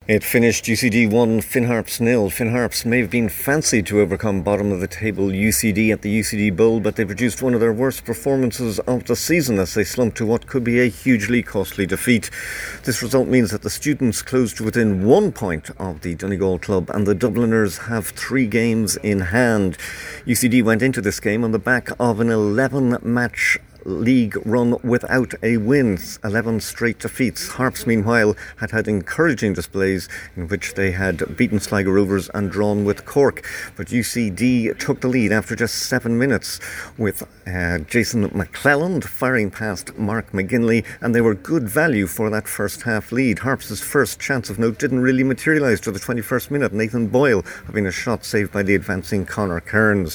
It finished UCD 1, Finn Harps 0. Finn Harps may have been fancied to overcome bottom of the table UCD at the UCD Bowl, but they produced one of their worst performances of the season as they slumped to what could be a hugely costly defeat. This result means that the students closed to within 1 point of the Donegal club, and the Dubliners have 3 games in hand. UCD went into this game on the back of an 11-match league run without a win, 11 straight defeats. Harps, meanwhile, had encouraging displays in which they had beaten Sligo Rovers and drawn with Cork, but UCD took the lead after just 7 minutes with Jason McClelland firing past Mark McGinley, and they were good value for that first half lead. Harps' first chance of note didn't really materialise to the 21st minute, Nathan Boyle having a shot saved by the advancing Conor Kearns.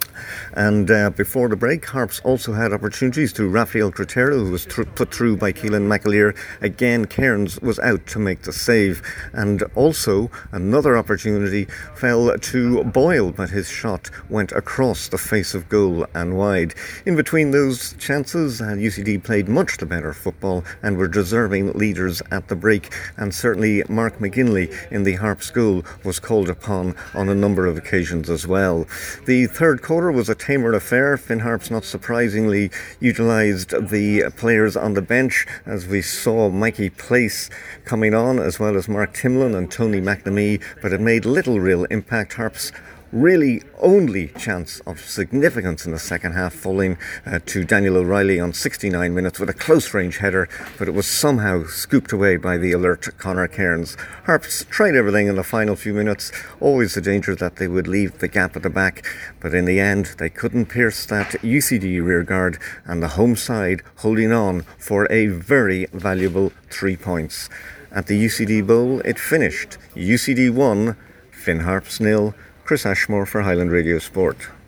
And before the break, Harps also had opportunities to Raphael Cretero, who was put through by Keelan McAleer. Again, Kearns was out to make the save. And also, another opportunity fell to Boyle, but his shot went across the face of goal and wide. In between those chances, UCD played much the better football and were deserving leaders at the break. And certainly Mark McGinley in the Harps goal was called upon on a number of occasions as well. The third quarter was a tamer affair. Finn Harps, not surprisingly, utilised the players on the bench, as we saw Mikey Place coming on, as well as Mark Timlin and Tony McNamee, but it made little real impact. Harps' really only chance of significance in the second half falling to Daniel O'Reilly on 69 minutes with a close range header, but it was somehow scooped away by the alert Conor Kearns. Harps tried everything in the final few minutes, always the danger that they would leave the gap at the back, but in the end they couldn't pierce that UCD rearguard, and the home side holding on for a very valuable 3 points. At the UCD Bowl it finished UCD 1, Finn Harps 0. Chris Ashmore for Highland Radio Sport.